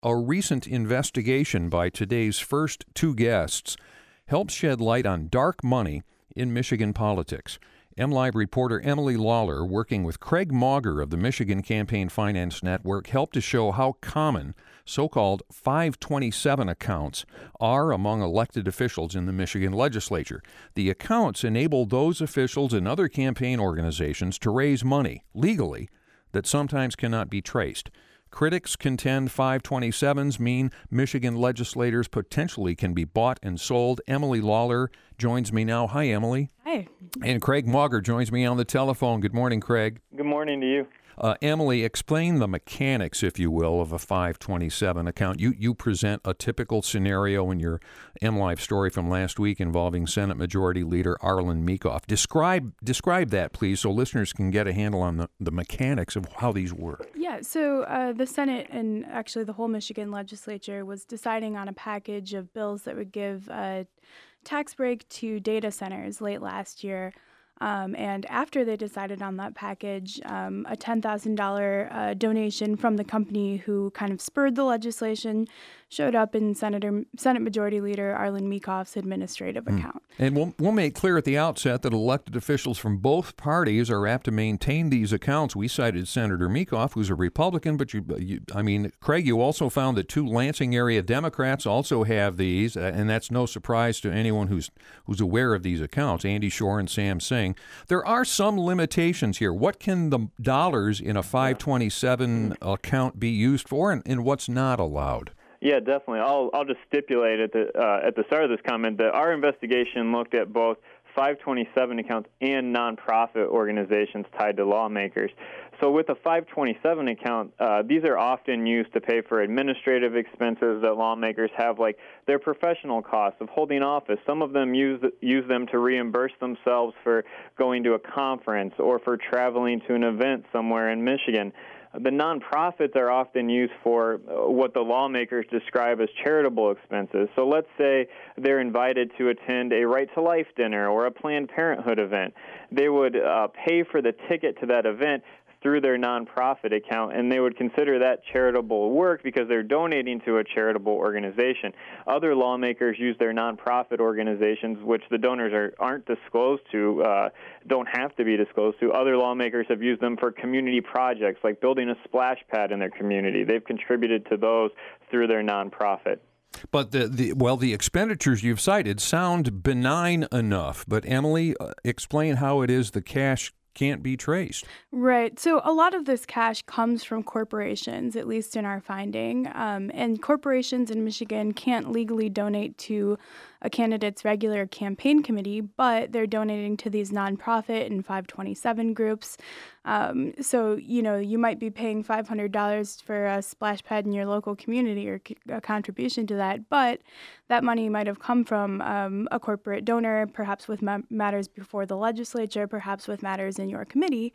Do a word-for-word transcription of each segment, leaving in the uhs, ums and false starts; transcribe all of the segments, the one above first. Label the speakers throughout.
Speaker 1: A recent investigation by today's first two guests helps shed light on dark money in Michigan politics. MLive reporter Emily Lawler, working with Craig Mauger of the Michigan Campaign Finance Network, helped to show how common so-called five twenty-seven accounts are among elected officials in the Michigan legislature. The accounts enable those officials and other campaign organizations to raise money legally that sometimes cannot be traced. Critics contend five twenty-sevens mean Michigan legislators potentially can be bought and sold. Emily Lawler joins me now. Hi, Emily.
Speaker 2: Hi.
Speaker 1: And Craig Mauger joins me on the telephone. Good morning, Craig.
Speaker 3: Good morning to you.
Speaker 1: Uh, Emily, explain the mechanics, if you will, of a five twenty-seven account. You you present a typical scenario in your MLive story from last week involving Senate Majority Leader Arlen Meekhof. Describe describe that, please, so listeners can get a handle on the, the mechanics of how these work.
Speaker 2: Yeah, so uh, the Senate and actually the whole Michigan legislature was deciding on a package of bills that would give a tax break to data centers late last year. Um, and after they decided on that package, um, a ten thousand dollars uh, donation from the company who kind of spurred the legislation showed up in Senator Senate Majority Leader Arlen Meekhof's administrative mm. account.
Speaker 1: And we'll, we'll make clear at the outset that elected officials from both parties are apt to maintain these accounts. We cited Senator Meekhof, who's a Republican, but you, you I mean, Craig, you also found that two Lansing area Democrats also have these, uh, and that's no surprise to anyone who's who's aware of these accounts, Andy Shore and Sam Singh. There are some limitations here. What can the dollars in a five twenty-seven account be used for, and, and what's not allowed?
Speaker 3: Yeah, definitely. I'll I'll just stipulate at the uh, at the start of this comment that our investigation looked at both five twenty-seven accounts and nonprofit organizations tied to lawmakers. So with a five twenty-seven account, uh, these are often used to pay for administrative expenses that lawmakers have, like their professional costs of holding office. Some of them use use them to reimburse themselves for going to a conference or for traveling to an event somewhere in Michigan. The nonprofits are often used for what the lawmakers describe as charitable expenses. So let's say they're invited to attend a Right to Life dinner or a Planned Parenthood event. They would uh, pay for the ticket to that event through their nonprofit account, and they would consider that charitable work because they're donating to a charitable organization. Other lawmakers use their nonprofit organizations, which the donors are, aren't disclosed to, uh, don't have to be disclosed to. Other lawmakers have used them for community projects, like building a splash pad in their community. They've contributed to those through their nonprofit.
Speaker 1: But the, the well, the expenditures you've cited sound benign enough. But Emily, uh, explain how it is the cash can't be traced.
Speaker 2: Right. So a lot of this cash comes from corporations, at least in our finding. Um, and corporations in Michigan can't legally donate to a candidate's regular campaign committee, but they're donating to these nonprofit and five twenty-seven groups. Um, so, you know, you might be paying five hundred dollars for a splash pad in your local community or a contribution to that, but that money might have come from um, a corporate donor, perhaps with ma- matters before the legislature, perhaps with matters in your committee.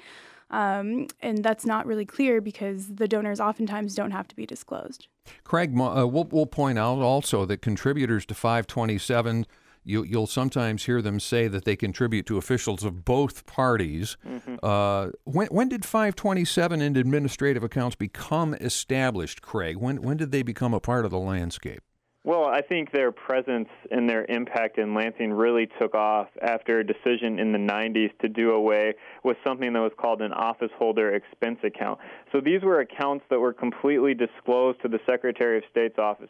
Speaker 2: Um, and that's not really clear because the donors oftentimes don't have to be disclosed.
Speaker 1: Craig, uh, we'll, we'll point out also that contributors to five twenty-seven, you, you'll sometimes hear them say that they contribute to officials of both parties. Mm-hmm. Uh, when, when did five twenty-seven and administrative accounts become established, Craig? When, when did they become a part of the landscape?
Speaker 3: Well, I think their presence and their impact in Lansing really took off after a decision in the nineties to do away with something that was called an office holder expense account. So these were accounts that were completely disclosed to the Secretary of State's office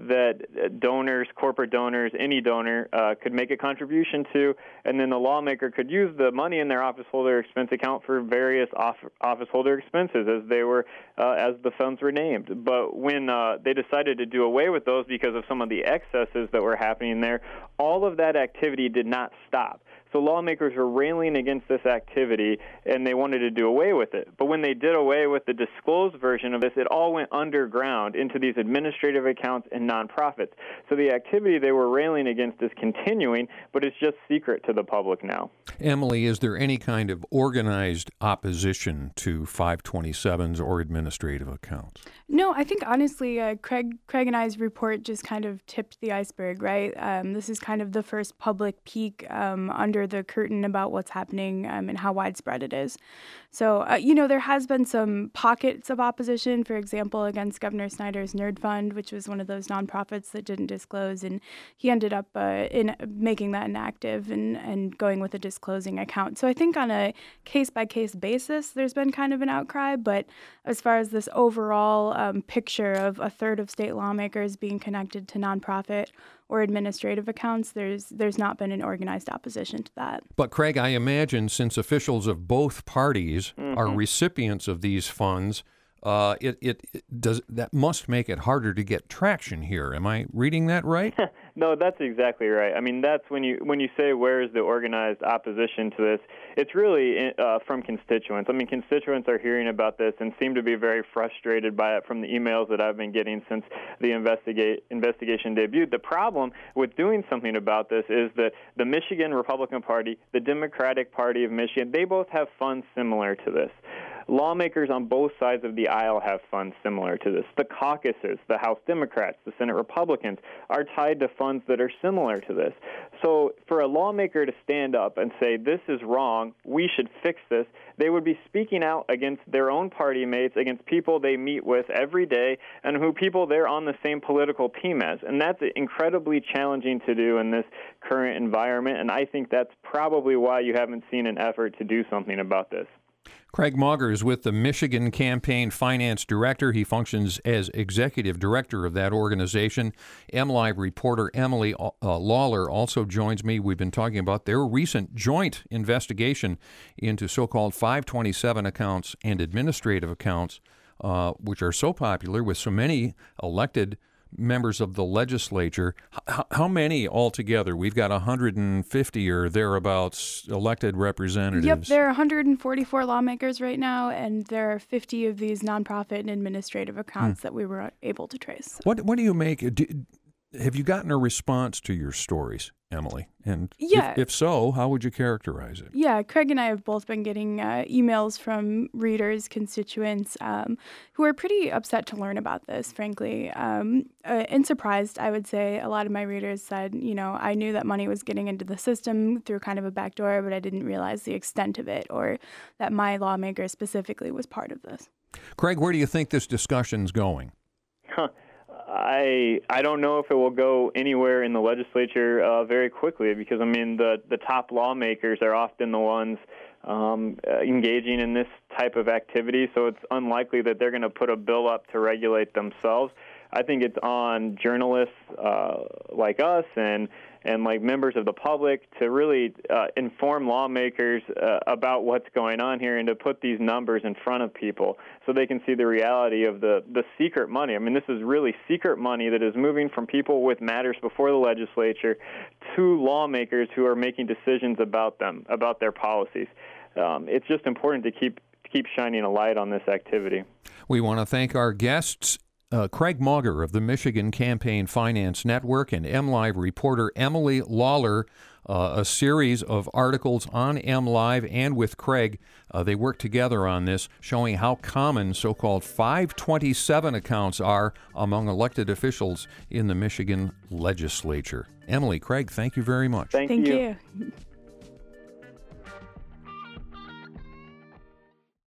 Speaker 3: that donors, corporate donors, any donor uh, could make a contribution to, and then the lawmaker could use the money in their office holder expense account for various off- office holder expenses as they were, uh, as the funds were named. But when uh, they decided to do away with those because of some of the excesses that were happening there, all of that activity did not stop. So lawmakers were railing against this activity, and they wanted to do away with it. But when they did away with the disclosed version of this, it all went underground into these administrative accounts and nonprofits. So the activity they were railing against is continuing, but it's just secret to the public now.
Speaker 1: Emily, is there any kind of organized opposition to five twenty-sevens or administrative accounts?
Speaker 2: No, I think honestly, uh, Craig, Craig and I's report just kind of tipped the iceberg, right? Um, this is kind of the first public peek um, under under the curtain about what's happening um, and how widespread it is. So, uh, you know, there has been some pockets of opposition, for example, against Governor Snyder's Nerd Fund, which was one of those nonprofits that didn't disclose, and he ended up uh, in making that inactive and, and going with a disclosing account. So I think on a case-by-case basis, there's been kind of an outcry, but as far as this overall um, picture of a third of state lawmakers being connected to nonprofit or administrative accounts, there's there's not been an organized opposition to that.
Speaker 1: But Craig, I imagine since officials of both parties
Speaker 3: mm-hmm.
Speaker 1: are recipients of these funds, uh, it, it, it does that must make it harder to get traction here. Am I reading that right?
Speaker 3: No, that's exactly right. I mean, that's when you when you say where is the organized opposition to this, it's really uh, from constituents. I mean, constituents are hearing about this and seem to be very frustrated by it from the emails that I've been getting since the investigate, investigation debuted. The problem with doing something about this is that the Michigan Republican Party, the Democratic Party of Michigan, they both have funds similar to this. Lawmakers on both sides of the aisle have funds similar to this. The caucuses, the House Democrats, the Senate Republicans, are tied to funds that are similar to this. So for a lawmaker to stand up and say, this is wrong, we should fix this, they would be speaking out against their own party mates, against people they meet with every day, and who people they're on the same political team as. And that's incredibly challenging to do in this current environment, and I think that's probably why you haven't seen an effort to do something about this.
Speaker 1: Craig Mauger is with the Michigan Campaign Finance Director. He functions as executive director of that organization. MLive reporter Emily uh, Lawler also joins me. We've been talking about their recent joint investigation into so-called five twenty-seven accounts and administrative accounts, uh, which are so popular with so many elected members of the legislature. H- how many altogether? We've got one hundred fifty or thereabouts elected representatives.
Speaker 2: Yep, there are one hundred forty-four lawmakers right now, and there are fifty of these nonprofit and administrative accounts hmm. that we were able to trace.
Speaker 1: What What do you make? Do, have you gotten a response to your stories, Emily? And
Speaker 2: yeah.
Speaker 1: if, if so, how would you characterize it?
Speaker 2: Yeah, Craig and I have both been getting uh, emails from readers, constituents, um, who are pretty upset to learn about this, frankly, um, uh, and surprised, I would say. A lot of my readers said, you know, I knew that money was getting into the system through kind of a back door, but I didn't realize the extent of it, or that my lawmaker specifically was part of this.
Speaker 1: Craig, where do you think this discussion's going?
Speaker 3: Huh. I I don't know if it will go anywhere in the legislature uh, very quickly, because, I mean, the, the top lawmakers are often the ones um, uh, engaging in this type of activity, so it's unlikely that they're going to put a bill up to regulate themselves. I think it's on journalists uh, like us and and like members of the public to really uh, inform lawmakers uh, about what's going on here, and to put these numbers in front of people so they can see the reality of the, the secret money. I mean, this is really secret money that is moving from people with matters before the legislature to lawmakers who are making decisions about them, about their policies. Um, it's just important to keep keep shining a light on this activity.
Speaker 1: We want to thank our guests, Uh, Craig Mauger of the Michigan Campaign Finance Network, and MLive reporter Emily Lawler. Uh, a series of articles on MLive and with Craig. Uh, they work together on this, showing how common so-called five twenty-seven accounts are among elected officials in the Michigan legislature. Emily, Craig, thank you very much.
Speaker 3: Thank,
Speaker 2: thank
Speaker 3: you.
Speaker 2: you.